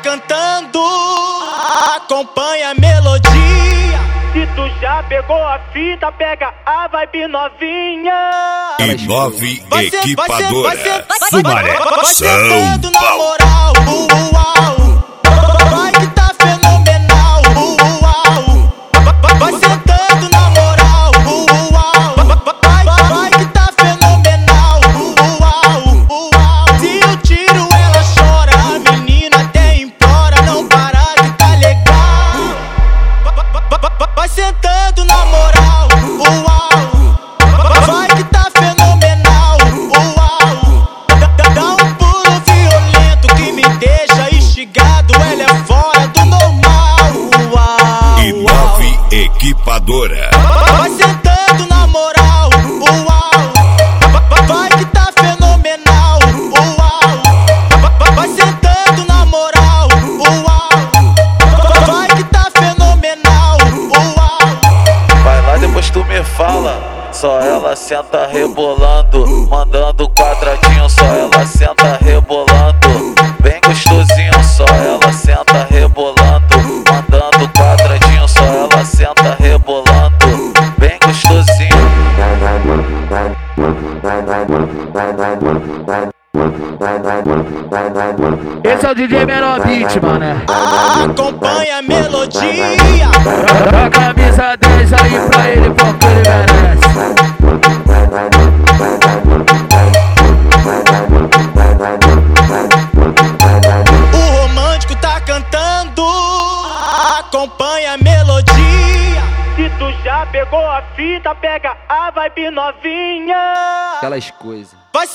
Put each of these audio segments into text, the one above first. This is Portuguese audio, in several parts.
cantando, acompanha a melodia. Se tu já pegou a fita, pega a vibe novinha. E 9 Equipadora, Sumaré, São na Paulo. moral, uau. Vai que tá fenomenal, uau. Vai sentando na moral, uau. Vai que tá fenomenal, uau. Se eu tiro ela chora, a menina até implora, não para que tá legal. Vai sentando na moral, uau. Vai que tá fenomenal, uau. Dá um pulo violento que me deixa instigado, ela é fora do normal, uau. E 9 Equipadora. Vai sentando na moral, uau. Vai que tá fenomenal, uau. Vai sentando na moral, uau. Vai que tá fenomenal, uau. Vai lá, depois tu me fala. Só ela senta rebolando, mandando quadradinho. Só ela senta rebolando, bem gostosinho. Só ela senta rebolando, mandando quadradinho. Só ela senta rebolando, bem gostosinho. Esse é o DJ Menor Beat, mané. Acompanha a melodia. Dá a camisa 10 aí pra ele, porque ele merece. O romântico tá cantando, acompanha a melodia. Se tu já pegou a fita, pega a vibe novinha. Aquelas coisas. Vai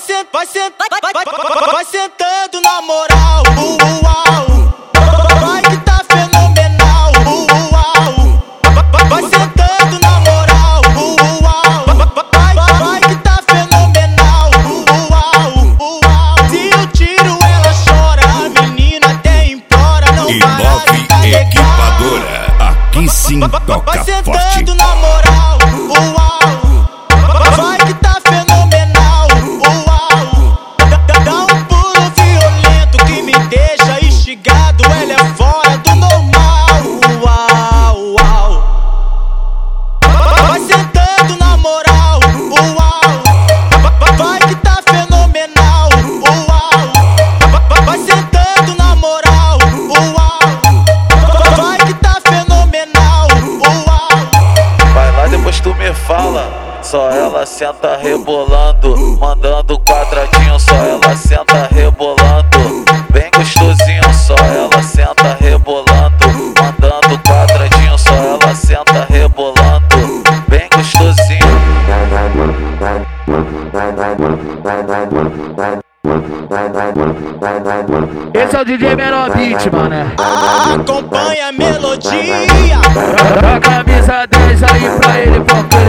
sentando na moral, uau. Vai que tá fenomenal, uau. Vai sentando na moral, uau. Vai que tá fenomenal, uau. Se eu tiro ela chora, a menina até implora, não E para 9 que tá legal. Equipadora. Aqui sim toca Vai forte. sentando na moral, uau. Vai que tá fenomenal, uau. Dá um pulo violento que me deixa instigado, ela é fora do normal, uau. Vai sentando na moral, uau. Vai que tá fenomenal, uau. Vai sentando na moral, uau. Vai que tá fenomenal, uau. Vai lá, depois tu me fala. Só ela senta rebolando, mandando quadradinho. Só ela senta rebolando, bem gostosinho. Só ela senta rebolando, mandando quadradinho. Só ela senta rebolando, bem gostosinho. Esse é o DJ Menor Beat, mané. Acompanha a melodia. Dá a camisa 10 aí pra ele, porque